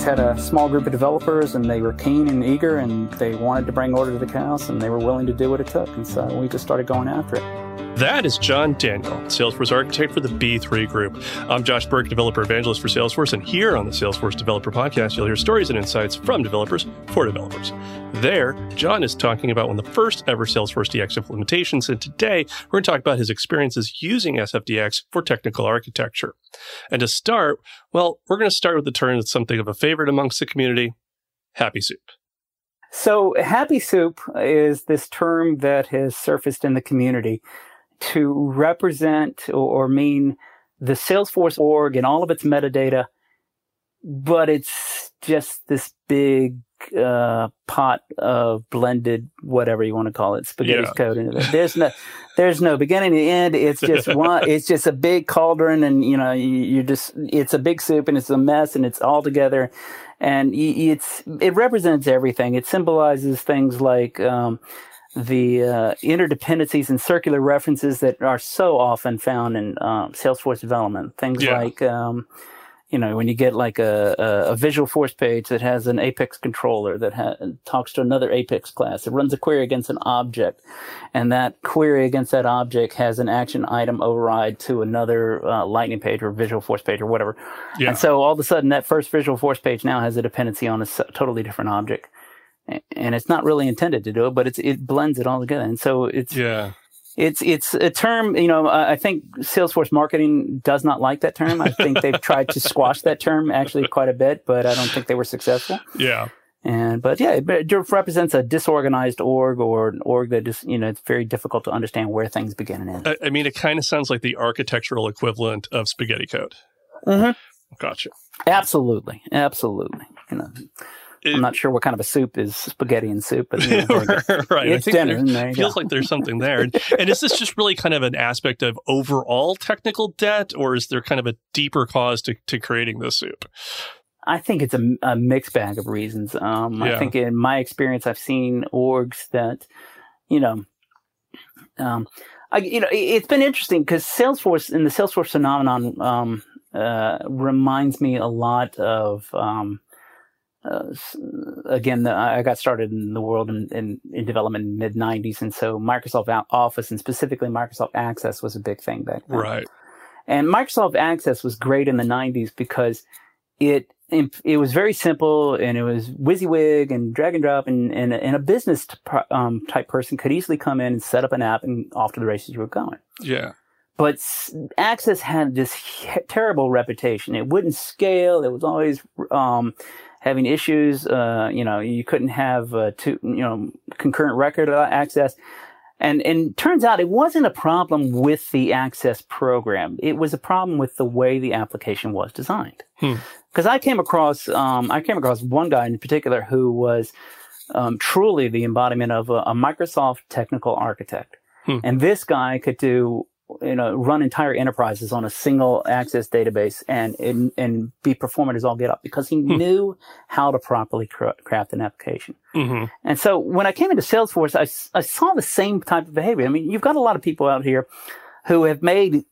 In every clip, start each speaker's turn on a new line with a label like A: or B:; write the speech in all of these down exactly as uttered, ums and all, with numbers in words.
A: just had a small group of developers, and they were keen and eager, and they wanted to bring order to the chaos, and they were willing to do what it took. And so we just started going after it.
B: That is John Daniel, Salesforce architect for the B three Group. I'm Josh Burke, developer evangelist for Salesforce, and here on the Salesforce Developer Podcast, you'll hear stories and insights from developers for developers. There, John is talking about one of the first ever Salesforce D X implementations, and today we're going to talk about his experiences using S F D X for technical architecture. And to start, well, we're going to start with the term that's something of a favorite amongst the community, Happy Soup.
A: So Happy Soup is this term that has surfaced in the community to represent or mean the Salesforce org and all of its metadata, but it's just this big uh, pot of blended, whatever you want to call it, spaghetti
B: yeah.
A: code into it. There's no, there's no beginning to end. It's just one. It's just a big cauldron, and you know, you, you just it's a big soup, and it's a mess, and it's all together, and it's it represents everything. It symbolizes things like. Um, the uh, interdependencies and circular references that are so often found in um, Salesforce development. Things
B: yeah.
A: like, um, you know, when you get like a, a, a visual force page that has an Apex controller that ha- talks to another Apex class. It runs a query against an object, and that query against that object has an action item override to another uh, Lightning page or visual force page or whatever.
B: Yeah.
A: And so all of a sudden that first visual force page now has a dependency on a totally different object. And it's not really intended to do it, but it's it blends it all together. And so it's
B: yeah.
A: it's it's a term, you know, I think Salesforce marketing does not like that term. I think they've tried to squash that term actually quite a bit, but I don't think they were successful.
B: Yeah.
A: And but yeah, it represents a disorganized org or an org that just, you know, it's very difficult to understand where things begin and end.
B: I, I mean, it kind of sounds like the architectural equivalent of spaghetti code.
A: Mm-hmm.
B: Gotcha.
A: Absolutely. Absolutely. You know. I'm not sure what kind of a soup is spaghetti and soup, but you know,
B: right.
A: It's
B: I think
A: dinner.
B: there,
A: And there you
B: feels
A: go.
B: like there's something there. And, and is this just really kind of an aspect of overall technical debt, or is there kind of a deeper cause to, to creating this soup?
A: I think it's a, a mixed bag of reasons. Um,
B: Yeah.
A: I think in my experience, I've seen orgs that, you know, um, I, you know, it, it's been interesting because Salesforce and the Salesforce phenomenon um, uh, reminds me a lot of. Um, Uh, again, the, I got started in the world in, in, in development in the mid nineties. And so Microsoft Office and specifically Microsoft Access was a big thing back then.
B: Right.
A: And Microsoft Access was great in the nineties because it it was very simple and it was WYSIWYG and drag and drop, and, and, and a business um, type person could easily come in and set up an app and off to the races you were going.
B: Yeah.
A: But Access had this terrible reputation. It wouldn't scale. It was always um, having issues. Uh, you know, you couldn't have uh, two, you know, concurrent record access. And and turns out it wasn't a problem with the Access program. It was a problem with the way the application was designed. Because hmm. I came across um, I came across one guy in particular who was um, truly the embodiment of a, a Microsoft technical architect. Hmm. And this guy could do. You know, run entire enterprises on a single Access database and and, and be performant as all get up because he hmm. knew how to properly cra- craft an application. Mm-hmm. And so when I came into Salesforce, I, I saw the same type of behavior. I mean, you've got a lot of people out here who have made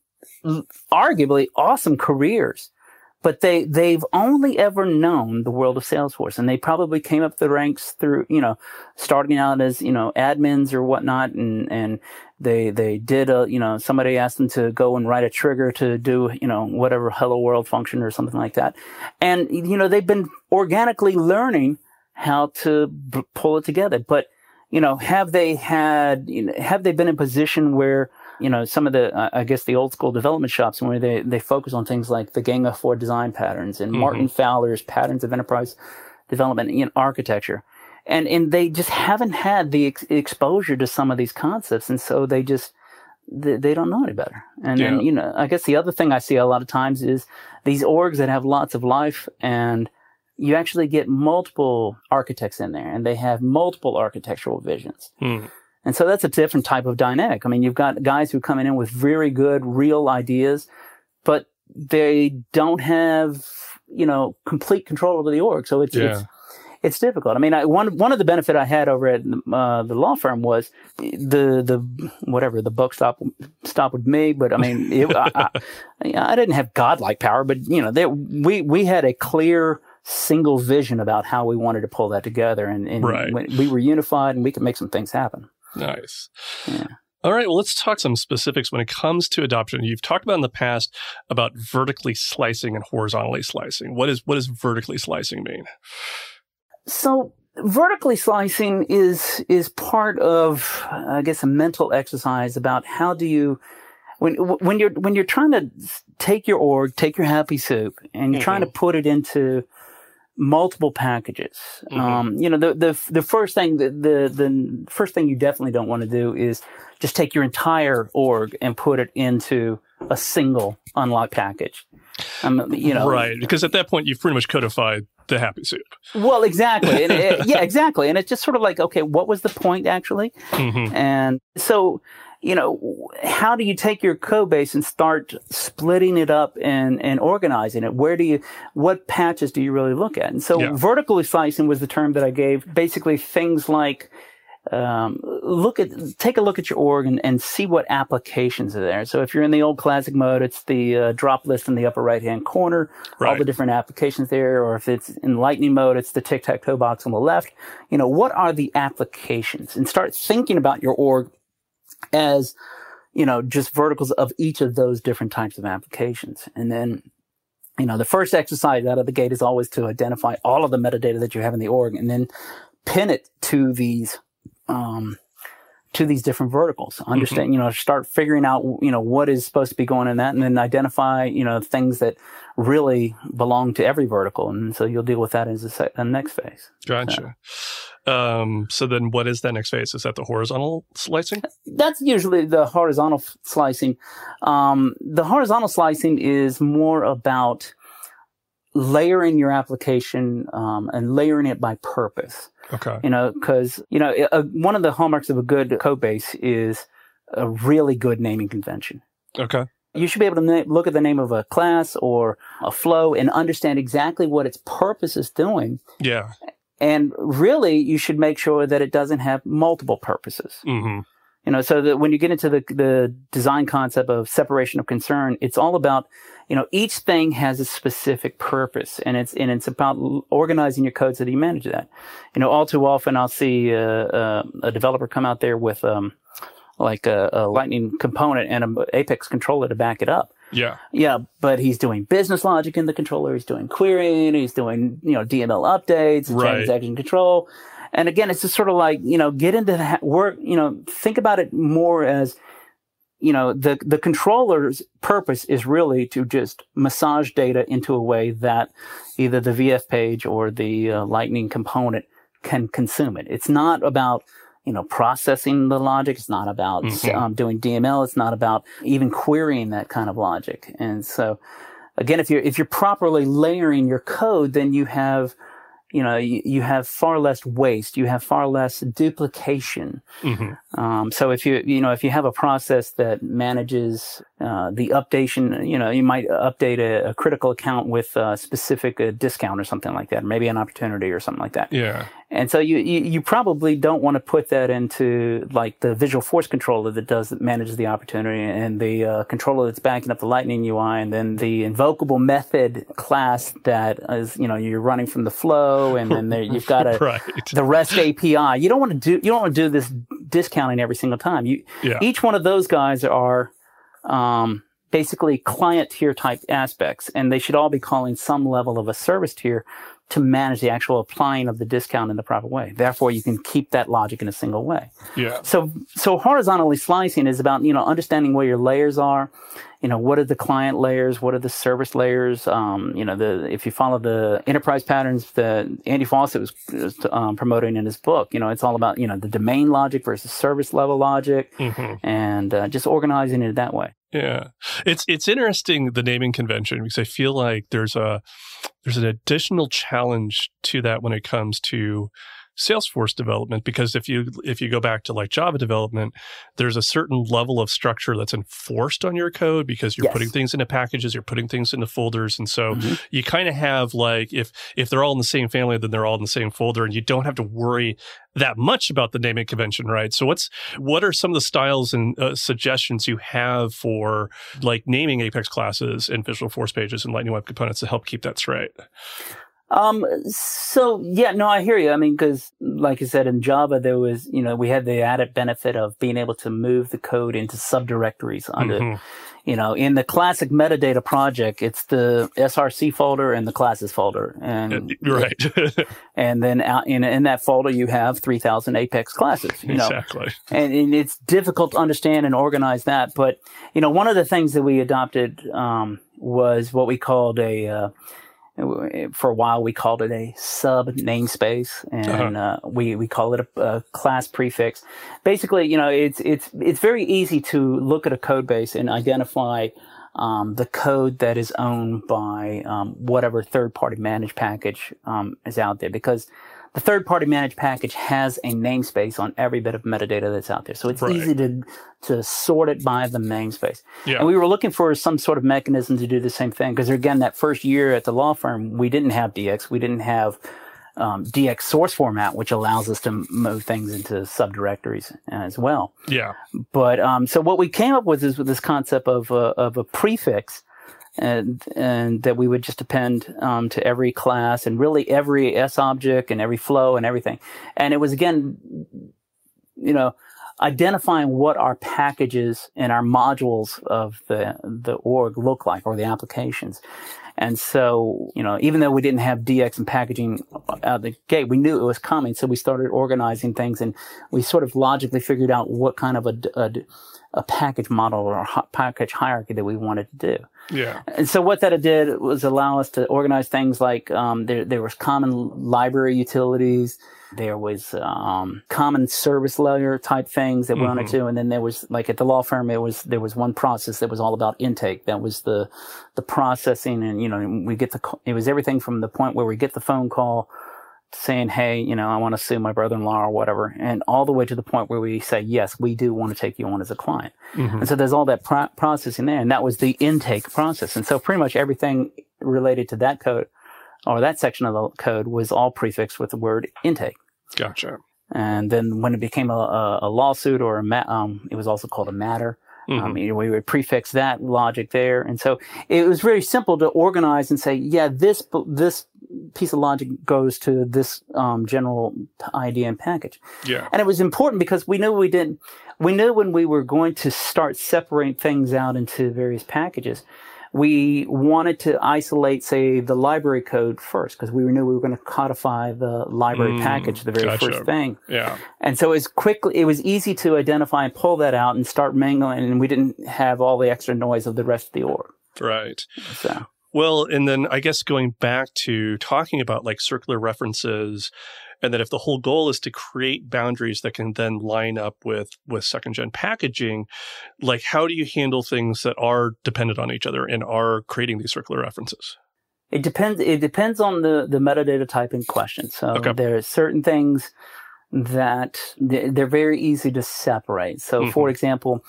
A: arguably awesome careers, but they, they've only ever known the world of Salesforce. And they probably came up the ranks through, you know, starting out as, you know, admins or whatnot. And, and they, they did a, you know, somebody asked them to go and write a trigger to do, you know, whatever hello world function or something like that. And, you know, they've been organically learning how to b- pull it together. But, you know, have they had, you know, have they been in a position where, you know, some of the, uh, I guess, the old school development shops where they, they focus on things like the Gang of Four design patterns and mm-hmm. Martin Fowler's patterns of enterprise development in architecture. And, and they just haven't had the ex- exposure to some of these concepts. And so they just, they, they don't know any better. And yeah. then, you know, I guess the other thing I see a lot of times is these orgs that have lots of life, and you actually get multiple architects in there and they have multiple architectural visions. Mm. And so that's a different type of dynamic. I mean, you've got guys who come in with very good, real ideas, but they don't have, you know, complete control over the org. So it's, yeah. it's, it's difficult. I mean, I, one, one of the benefit I had over at uh, the law firm was the, the, whatever, the buck stopped, stopped with me. But I mean, it, I, I, I didn't have godlike power, but, you know, there, we, we had a clear single vision about how we wanted to pull that together. And, and
B: right.
A: when we were unified and we could make some things happen.
B: Nice.
A: Yeah.
B: All right. Well, let's talk some specifics when it comes to adoption. You've talked about in the past about vertically slicing and horizontally slicing. What is what does vertically slicing mean?
A: So vertically slicing is is part of, I guess, a mental exercise about how do you when when you're when you're trying to take your org, take your happy soup, and you're mm-hmm. trying to put it into multiple packages. Mm-hmm. Um, you know, the the the first thing the, the the first thing you definitely don't want to do is just take your entire org and put it into a single unlock package. Um, you know,
B: right? Because at that point, you've pretty much codified the happy soup.
A: Well, exactly. And it, yeah, exactly. And it's just sort of like, okay, what was the point actually? Mm-hmm. And so, you know, how do you take your code base and start splitting it up and, and organizing it? Where do you, what patches do you really look at? And so yeah. vertically slicing was the term that I gave. Basically things like, um, look at, take a look at your org and, and see what applications are there. So if you're in the old classic mode, it's the uh, drop list in the upper right-hand corner, right. all the different applications there. Or if it's in lightning mode, it's the tic-tac-toe box on the left. You know, what are the applications? And start thinking about your org as, you know, just verticals of each of those different types of applications. And then, you know, the first exercise out of the gate is always to identify all of the metadata that you have in the org and then pin it to these, um, to these different verticals. Understand, mm-hmm. you know, start figuring out, you know, what is supposed to be going in that and then identify, you know, things that really belong to every vertical. And so you'll deal with that as a, se- a next phase.
B: Gotcha. So, Um, so then what is that next phase? Is that the horizontal slicing?
A: That's usually the horizontal f- slicing. Um, the horizontal slicing is more about layering your application, um, and layering it by purpose.
B: Okay.
A: You know, cause, you know, a, one of the hallmarks of a good code base is a really good naming convention.
B: Okay.
A: You should be able to na- look at the name of a class or a flow and understand exactly what its purpose is doing.
B: Yeah.
A: And really, you should make sure that it doesn't have multiple purposes. Mm-hmm. You know, so that when you get into the the design concept of separation of concern, it's all about, you know, each thing has a specific purpose, and it's and it's about organizing your code so that you manage that. You know, all too often I'll see uh, uh, a developer come out there with um like a, a Lightning component and an Apex controller to back it up.
B: Yeah.
A: Yeah, but he's doing business logic in the controller. He's doing querying. He's doing, you know, D M L updates,
B: right.
A: transaction control. And again, it's just sort of like, you know, get into the work, you know, think about it more as, you know, the, the controller's purpose is really to just massage data into a way that either the V F page or the uh, Lightning component can consume it. It's not about, you know, processing the logic. It's not about mm-hmm. um, doing D M L. It's not about even querying that kind of logic. And so, again, if you're if you're properly layering your code, then you have, you know, you, you have far less waste. You have far less duplication. Mm-hmm. Um, so if you you know if you have a process that manages uh, the updation, you know, you might update a, a critical account with a specific uh, discount or something like that, or maybe an opportunity or something like that.
B: Yeah.
A: And so you, you, you probably don't want to put that into like the visual force controller that does, that manages the opportunity and the uh, controller that's backing up the Lightning U I and then the invocable method class that is, you know, you're running from the flow and then there, you've got a,
B: right.
A: the REST A P I. You don't want to do, you don't want to do this discounting every single time. You,
B: yeah.
A: Each one of those guys are, um, basically client tier type aspects, and they should all be calling some level of a service tier to manage the actual applying of the discount in the proper way. Therefore, you can keep that logic in a single way.
B: Yeah.
A: So, so horizontally slicing is about, you know, understanding where your layers are. You know, what are the client layers? What are the service layers? Um, you know, the, if you follow the enterprise patterns that Andy Fawcett was, was um, promoting in his book, you know, it's all about, you know, the domain logic versus service level logic, mm-hmm. and uh, just organizing it that way.
B: Yeah. It's it's interesting, the naming convention, because I feel like there's a there's an additional challenge to that when it comes to Salesforce development, because if you if you go back to like Java development, there's a certain level of structure that's enforced on your code because you're
A: yes.
B: putting things into packages, you're putting things into folders, and so mm-hmm. you kind of have like if if they're all in the same family, then they're all in the same folder, and you don't have to worry that much about the naming convention, right? So what's what are some of the styles and uh, suggestions you have for like naming Apex classes and Visual Force pages and Lightning Web Components to help keep that straight?
A: Um, so yeah, no, I hear you. I mean, because like you said, in Java, there was, you know, we had the added benefit of being able to move the code into subdirectories under, mm-hmm. you know, in the classic metadata project, it's the S R C folder and the classes folder. And
B: right.
A: and then out in, in that folder, you have three thousand Apex classes, you know,
B: exactly.
A: and, and it's difficult to understand and organize that. But, you know, one of the things that we adopted, um, was what we called a, uh, for a while, we called it a sub namespace, and uh-huh. uh, we we call it a, a class prefix. Basically, you know, it's it's it's very easy to look at a code base and identify um, the code that is owned by um, whatever third-party managed package um, is out there, because the third-party managed package has a namespace on every bit of metadata that's out there. So it's right. easy to to sort it by the namespace.
B: Yeah.
A: And we were looking for some sort of mechanism to do the same thing, because again, that first year at the law firm, we didn't have D X. We didn't have um, D X source format, which allows us to move things into subdirectories as well.
B: Yeah.
A: But um, so what we came up with is with this concept of a, of a prefix, and and that we would just append um, to every class and really every S object and every flow and everything. And it was, again, you know, identifying what our packages and our modules of the the org look like, or the applications. And so, you know, even though we didn't have D X and packaging out of the gate, we knew it was coming. So we started organizing things, and we sort of logically figured out what kind of a, a, a package model or a package hierarchy that we wanted to do.
B: Yeah.
A: And so what that did was allow us to organize things like, um, there, there was common library utilities. There was, um, common service layer type things that we mm-hmm. wanted to. And then there was, like at the law firm, it was, there was one process that was all about intake. That was the, the processing. And, you know, we get the, it was everything from the point where we get the phone call saying, hey, you know, I want to sue my brother-in-law or whatever, and all the way to the point where we say, yes, we do want to take you on as a client. Mm-hmm. And so there's all that pro- processing there, and that was the intake process. And so pretty much everything related to that code, or that section of the code, was all prefixed with the word intake.
B: Gotcha.
A: And then when it became a, a, a lawsuit, or a ma- um, it was also called a matter. Mm-hmm. Um, you know, we would prefix that logic there. And so it was very simple to organize and say, yeah, this, this piece of logic goes to this, um, general idea and package.
B: Yeah.
A: And it was important because we knew we didn't, we knew when we were going to start separating things out into various packages, we wanted to isolate, say, the library code first, because we knew we were going to codify the library mm, package, the very
B: gotcha.
A: first thing.
B: Yeah.
A: And so it was quickly, it was easy to identify and pull that out and start mingling, and we didn't have all the extra noise of the rest of the org.
B: Right.
A: So.
B: Well, and then I guess going back to talking about like circular references, and that if the whole goal is to create boundaries that can then line up with, with second gen packaging, like how do you handle things that are dependent on each other and are creating these circular references?
A: It depends. It depends on the, the metadata type in question. So okay. there are certain things that they're very easy to separate. So mm-hmm. for example,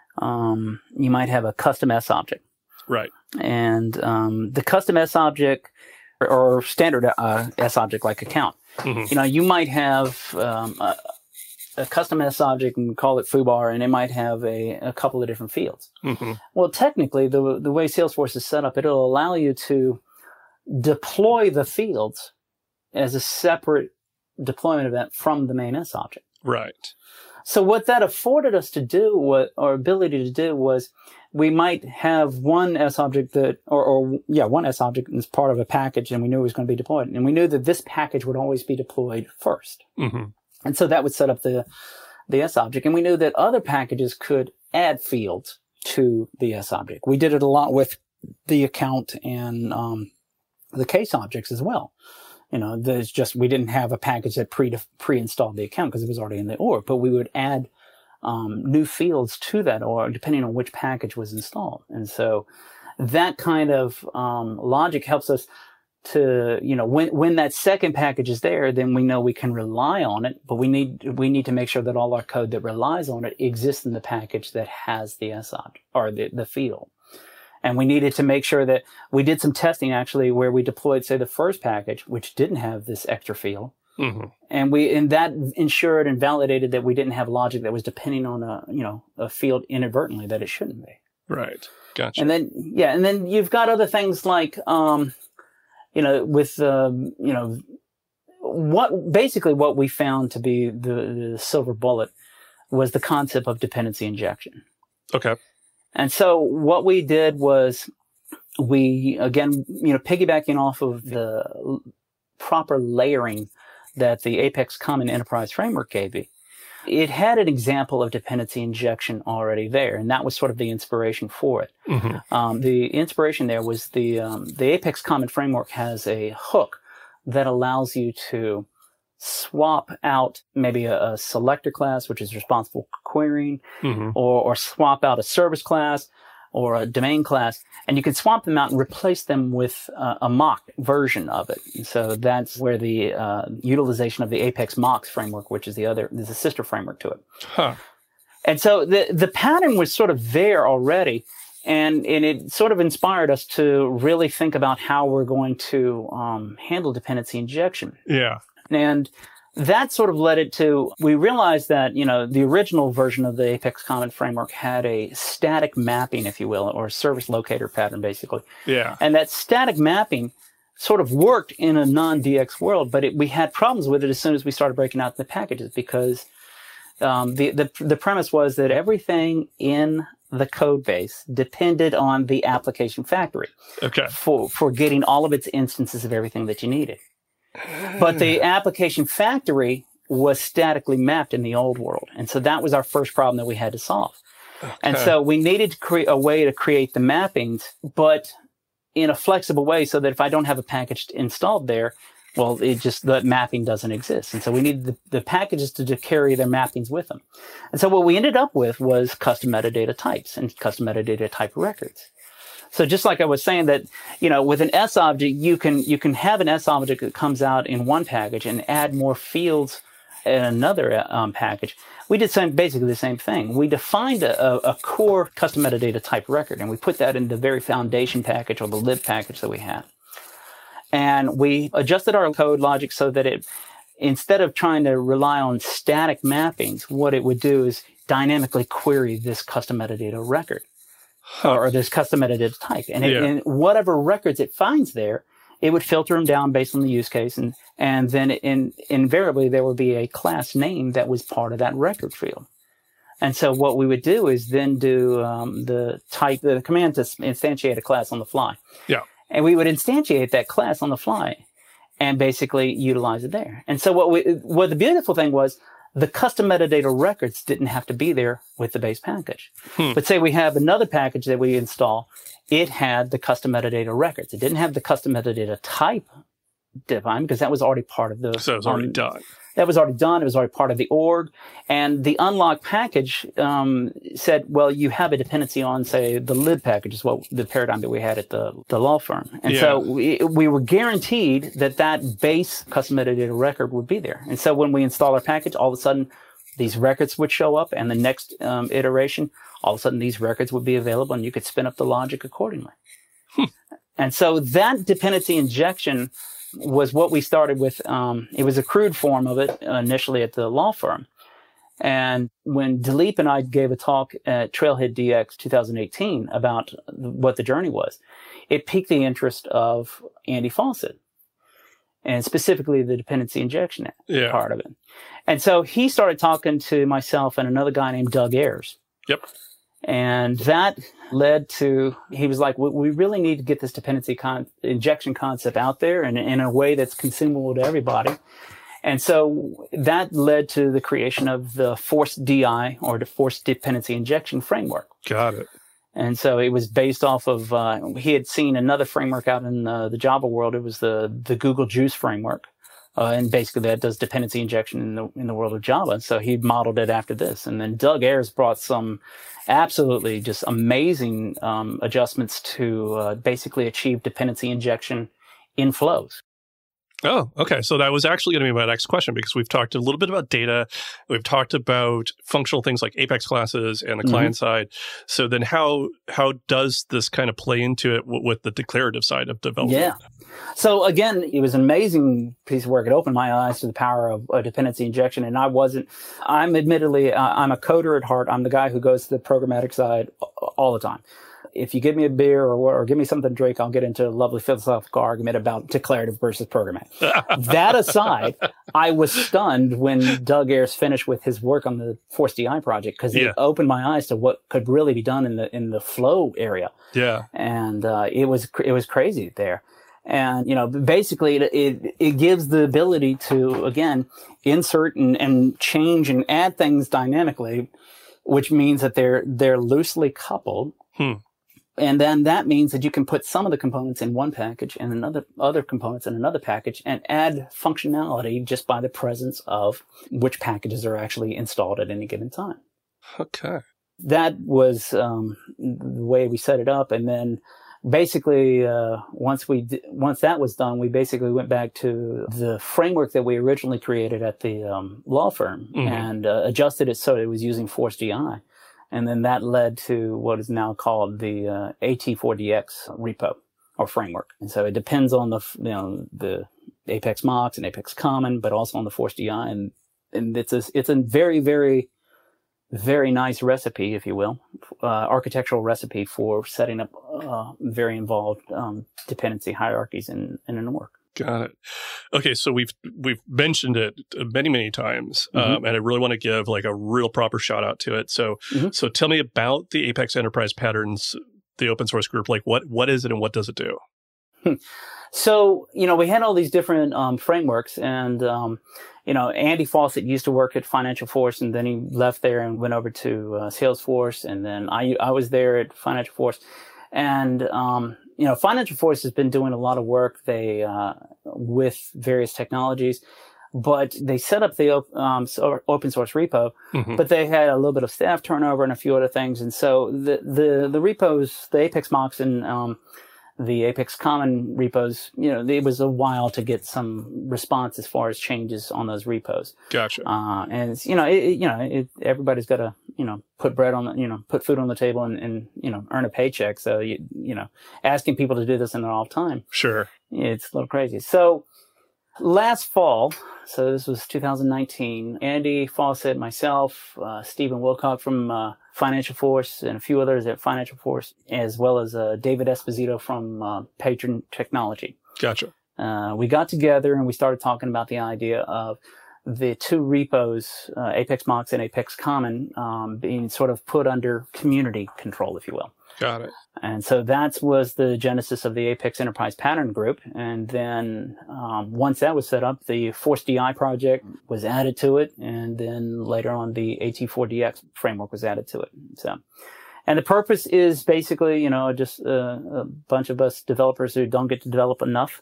A: um, you might have a custom S object.
B: Right.
A: And um, the custom S object or, or standard uh, S object like account. Mm-hmm. You know, you might have um, a, a custom S object and call it foobar, and it might have a, a couple of different fields. Mm-hmm. Well, technically, the the way Salesforce is set up, it'll allow you to deploy the fields as a separate deployment event from the main S object.
B: Right.
A: So what that afforded us to do, what our ability to do, was we might have one S object that, or, or yeah, one S object is part of a package, and we knew it was going to be deployed, and we knew that this package would always be deployed first. Mm-hmm. And so that would set up the the S object, and we knew that other packages could add fields to the S object. We did it a lot with the account and um, the case objects as well. You know, there's just, we didn't have a package that pre pre-installed the account because it was already in the org, but we would add um, new fields to that org depending on which package was installed. And so that kind of um, logic helps us to, you know, when when that second package is there, then we know we can rely on it, but we need we need to make sure that all our code that relies on it exists in the package that has the S object or the, the field. And we needed to make sure that we did some testing actually where we deployed, say, the first package, which didn't have this extra field. Mm-hmm. And we, and that ensured and validated that we didn't have logic that was depending on a, you know, a field inadvertently that it shouldn't be.
B: Right. Gotcha.
A: And then, yeah. And then you've got other things like, um, you know, with, um, you know, what basically what we found to be the, the silver bullet was the concept of dependency injection.
B: Okay.
A: And so what we did was we, again, you know, piggybacking off of the proper layering that the Apex Common Enterprise Framework gave me, it had an example of dependency injection already there, and that was sort of the inspiration for it. Mm-hmm. Um, the inspiration there was the um, the Apex Common Framework has a hook that allows you to swap out maybe a, a selector class, which is responsible for querying, mm-hmm. or, or swap out a service class or a domain class, and you can swap them out and replace them with uh, a mock version of it. And so that's where the uh, utilization of the Apex Mocks framework, which is the other, is a sister framework to it.
B: Huh.
A: And so the the pattern was sort of there already, and, and it sort of inspired us to really think about how we're going to um, handle dependency injection.
B: Yeah.
A: And that sort of led it to, we realized that, you know, the original version of the Apex Common Framework had a static mapping, if you will, or a service locator pattern, basically.
B: Yeah.
A: And that static mapping sort of worked in a non-D X world, but it, we had problems with it as soon as we started breaking out the packages, because um, the, the, the premise was that everything in the code base depended on the application factory.
B: Okay.
A: for, for getting all of its instances of everything that you needed. But the application factory was statically mapped in the old world. And so that was our first problem that we had to solve. Okay. And so we needed to create a way to create the mappings, but in a flexible way so that if I don't have a package installed there, well, it just, the mapping doesn't exist. And so we needed the, the packages to, to carry their mappings with them. And so what we ended up with was custom metadata types and custom metadata type records. So just like I was saying that, you know, with an S object, you can, you can have an S object that comes out in one package and add more fields in another um, package. We did some, basically the same thing. We defined a, a core custom metadata type record, and we put that in the very foundation package or the lib package that we have. And we adjusted our code logic so that it, instead of trying to rely on static mappings, what it would do is dynamically query this custom metadata record. Huh. Or this custom metadata type. And, it, yeah. and whatever records it finds there, it would filter them down based on the use case. And, and then in, invariably, there would be a class name that was part of that record field. And so what we would do is then do um, the type, the command to instantiate a class on the fly.
B: Yeah.
A: And we would instantiate that class on the fly and basically utilize it there. And so what we, what the beautiful thing was, the custom metadata records didn't have to be there with the base package. Hmm. But say we have another package that we install, it had the custom metadata records. It didn't have the custom metadata type defined because that was already part of the...
B: So it was already
A: um,
B: done.
A: That was already done. It was already part of the org. And the unlock package um, said, well, you have a dependency on, say, the lib package is what the paradigm that we had at the, the law firm. And yeah. so we, we were guaranteed that that base custom metadata record would be there. And so when we install our package, all of a sudden, these records would show up. And the next um, iteration, all of a sudden, these records would be available, and you could spin up the logic accordingly. Hmm. And so that dependency injection was what we started with. Um, it was a crude form of it initially at the law firm. And when Dileep and I gave a talk at Trailhead D X twenty eighteen about what the journey was, it piqued the interest of Andy Fawcett, and specifically the dependency injection yeah. part of it. And so he started talking to myself and another guy named Doug Ayers.
B: Yep.
A: And that led to, he was like, we really need to get this dependency con- injection concept out there and in a way that's consumable to everybody. And so that led to the creation of the Force D I, or the Force Dependency Injection Framework.
B: Got it.
A: And so it was based off of, uh, he had seen another framework out in uh, the Java world. It was the, the Google Juice framework. Uh, and basically that does dependency injection in the, in the world of Java. So he modeled it after this. And then Doug Ayers brought some absolutely just amazing um, adjustments to uh, basically achieve dependency injection in flows.
B: Oh, okay. So that was actually going to be my next question, because we've talked a little bit about data. We've talked about functional things like Apex classes and the mm-hmm. client side. So then how how does this kind of play into it w- with the declarative side of development?
A: Yeah. So again, it was an amazing piece of work. It opened my eyes to the power of uh, dependency injection. And I wasn't, I'm admittedly, uh, I'm a coder at heart. I'm the guy who goes to the programmatic side all the time. if you give me a beer or, or give me something to drink, I'll get into a lovely philosophical argument about declarative versus programmatic. That aside, I was stunned when Doug Ayers finished with his work on the Force D I project, because
B: Yeah.
A: it opened my eyes to what could really be done in the in the flow area.
B: Yeah.
A: And uh, it was it was crazy there. And, you know, basically it, it, it gives the ability to, again, insert and, and change and add things dynamically, which means that they're, they're loosely coupled.
B: Hmm.
A: And then that means that you can put some of the components in one package and another, other components in another package and add functionality just by the presence of which packages are actually installed at any given time.
B: Okay.
A: That was, um, the way we set it up. And then, basically, uh, once we d- once that was done, we basically went back to the framework that we originally created at the um, law firm
B: Mhm.
A: and uh, adjusted it so it was using Force D I, and then that led to what is now called the uh, A T four D X repo or framework. And so it depends on the f- you know the Apex Mox and Apex Common, but also on the Force D I, and and it's a, it's a very very very nice recipe, if you will, uh, architectural recipe for setting up uh, very involved um, dependency hierarchies in, in an org.
B: Got it. Okay, so we've we've mentioned it many many times,
A: Mm-hmm.
B: um, and I really want to give like a real proper shout out to it. So,
A: Mm-hmm.
B: so tell me about the Apex Enterprise Patterns, the open source group. Like, what what is it and what does it do?
A: So, you know, we had all these different um, frameworks, and, um, you know, Andy Fawcett used to work at Financial Force, and then he left there and went over to uh, Salesforce, and then I I was there at Financial Force. And, um, you know, Financial Force has been doing a lot of work they uh, with various technologies, but they set up the op- um, so open source repo,
B: Mhm.
A: but they had a little bit of staff turnover and a few other things. And so the, the, the repos, the Apex Mox and um, the Apex Common repos, you know, it was a while to get some response as far as changes on those repos.
B: Gotcha.
A: Uh, and it's, you know, it, it- you know, it, everybody's got to, you know, put bread on the, you know, put food on the table and, and, you know, earn a paycheck. So, you, you know, asking people to do this in their off time,
B: Sure.
A: it's a little crazy. So last fall, so this was two thousand nineteen, Andy Fawcett, myself, uh, Stephen Wilcock from, uh, Financial Force and a few others at Financial Force, as well as, uh, David Esposito from, uh, Patron Technology.
B: Gotcha.
A: Uh, we got together and we started talking about the idea of the two repos, uh, Apex Mox and Apex Common, um, being sort of put under community control, if you will.
B: Got it.
A: And so that was the genesis of the Apex Enterprise Pattern Group. And then um, once that was set up, the Force D I project was added to it. And then later on, the A T four D X framework was added to it. So, and the purpose is basically, you know, just uh, a bunch of us developers who don't get to develop enough.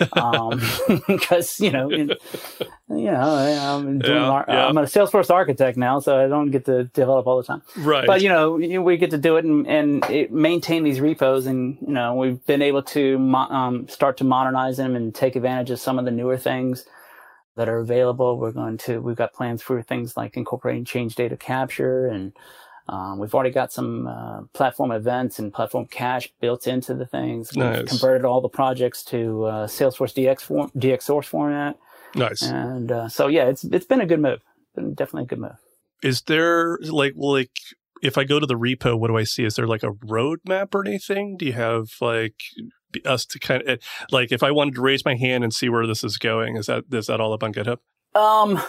A: Um, because, you know, in, you know, I- I'm doing,
B: Yeah,
A: ar-
B: yeah.
A: I'm a Salesforce architect now, so I don't get to develop all the time.
B: Right.
A: But, you know, we get to do it and, and it, maintain these repos. And, you know, we've been able to mo- um, start to modernize them and take advantage of some of the newer things that are available. We're going to, we've got plans for things like incorporating change data capture, and um, we've already got some uh, platform events and platform cache built into the things. We've
B: Nice.
A: converted all the projects to uh, Salesforce D X form, D X source format.
B: Nice.
A: And uh, so, yeah, it's it's been a good move. Been definitely a good move.
B: Is there like, well, like, if I go to the repo, what do I see? Is there like a roadmap or anything? Do you have like us to kind of like, if I wanted to raise my hand and see where this is going, is that is that all up on GitHub?
A: Um,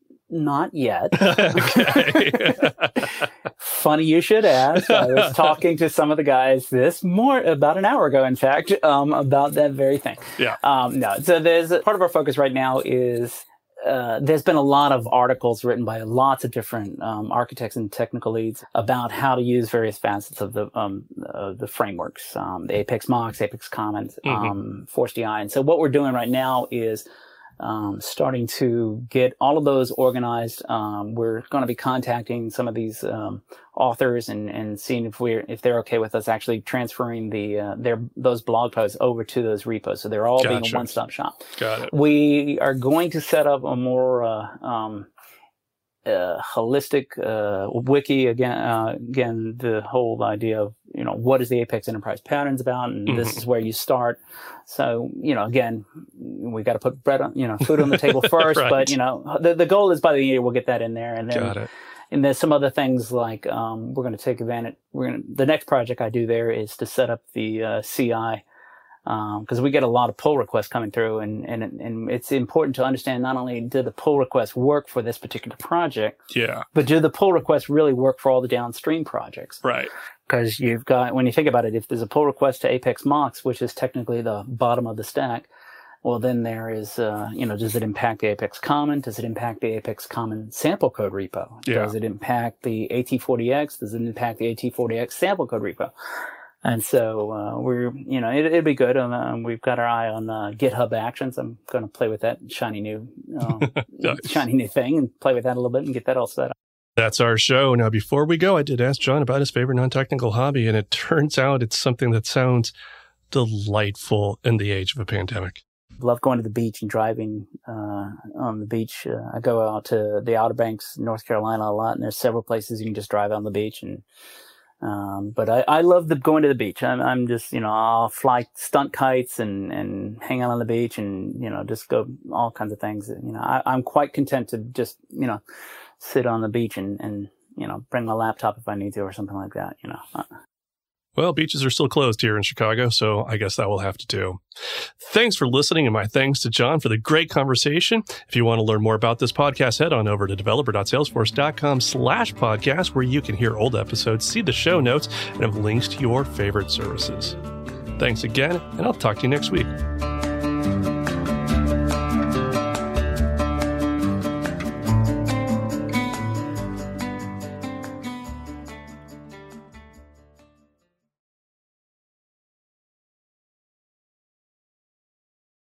A: not yet.
B: Okay.
A: Funny you should ask. I was talking to some of the guys this more about an hour ago, in fact, um, about that very thing.
B: Yeah.
A: Um, no. So there's part of our focus right now is uh, there's been a lot of articles written by lots of different um, architects and technical leads about how to use various facets of the um, uh, the frameworks, um, the Apex Mox, Apex Commons,
B: Mhm.
A: um, Force D I. And so what we're doing right now is um, starting to get all of those organized. Um, we're going to be contacting some of these um, authors and, and seeing if we're if they're okay with us actually transferring the uh, their those blog posts over to those repos, so they're all being
B: Gotcha.
A: a one-stop shop.
B: Got it.
A: We are going to set up a more uh, um, uh, holistic uh, wiki again. Uh, again, the whole idea of you know what is the Apex Enterprise Patterns about, and this
B: Mhm.
A: is where you start. So you know, again, we got to put bread on you know food on the table first.
B: Right.
A: But you know, the the goal is by the year we'll get that in there, and then
B: Got it.
A: and there's some other things like um, we're going to take advantage. We're going the next project I do there is to set up the uh, C I. Because um, we get a lot of pull requests coming through, and, and and it's important to understand not only do the pull requests work for this particular project,
B: yeah,
A: but do the pull requests really work for all the downstream projects?
B: Right.
A: Because you've got, when you think about it, if there's a pull request to Apex Mox, which is technically the bottom of the stack, well, then there is, uh, you know, does it impact the Apex Common? Does it impact the Apex Common sample code repo?
B: Yeah.
A: Does it impact the A T forty X? Does it impact the A T forty X sample code repo? And so uh, we're, you know, it, it'd be good. And um, we've got our eye on uh, GitHub Actions. I'm going to play with that shiny new, um, nice. shiny new thing and play with that a little bit and get that all set up.
B: That's our show. Now, before we go, I did ask John about his favorite non-technical hobby, and it turns out it's something that sounds delightful in the age of a pandemic.
A: Love going to the beach and driving uh, on the beach. Uh, I go out to the Outer Banks, North Carolina a lot, and there's several places you can just drive on the beach. And Um, but I, I love the going to the beach. I'm, I'm just, you know, I'll fly stunt kites and, and hang out on the beach and, you know, just go all kinds of things. You know, I, I'm quite content to just, you know, sit on the beach and, and, you know, bring my laptop if I need to or something like that, you know.
B: Well, beaches are still closed here in Chicago, so I guess that will have to do. Thanks for listening, and my thanks to John for the great conversation. If you want to learn more about this podcast, head on over to developer.salesforce.com slash podcast, where you can hear old episodes, see the show notes, and have links to your favorite services. Thanks again, and I'll talk to you next week.